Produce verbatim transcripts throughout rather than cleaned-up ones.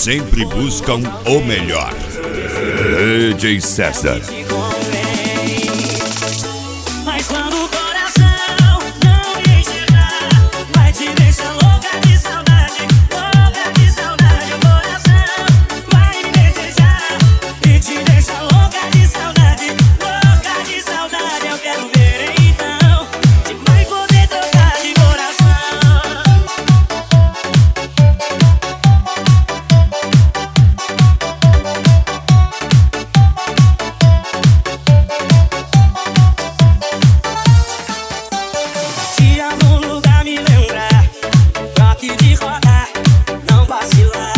sempre buscam o melhor. D J César. Mas quando o coração não me enxergar, vai te deixar louca de saudade, louca de saudade. O coração vai me desejar e te deixa louca de saudade, louca de saudade. Eu quero ver então se vai poder trocar de coração. Se algum lugar me lembrar, toque de roda, não vacilar.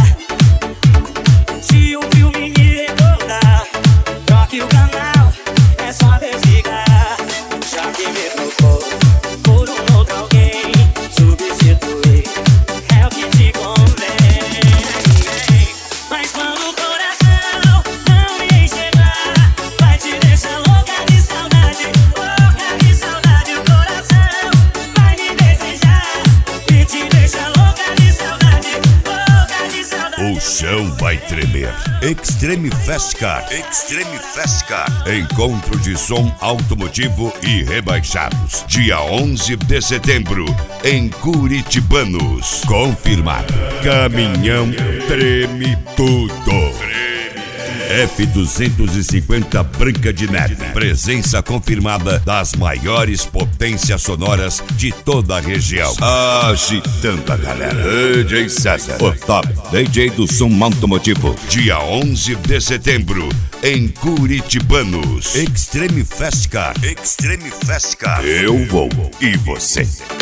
Se um filme me recordar, troque o canal, é só desligar. Já que me trocou por um outro alguém, substituir é o que te convém. Mas quando o coração não me enxergar, vai te deixar louca de saudade, louca de saudade. O coração vai me desejar e te deixa louca de saudade, louca de saudade. O chão vai tremer. Extreme Fast Car. Extreme Fast Car. Encontro de som automotivo e rebaixados. Dia onze de setembro, em Curitibanos. Confirmado. Caminhão treme tudo. F duzentos e cinquenta Branca de Neve. Presença confirmada das maiores potências sonoras de toda a região. Agitando a galera. D J César, o top D J do som automotivo. Dia onze de setembro, em Curitibanos. Extreme Fast Car. Extreme Fast Car. Eu vou e você.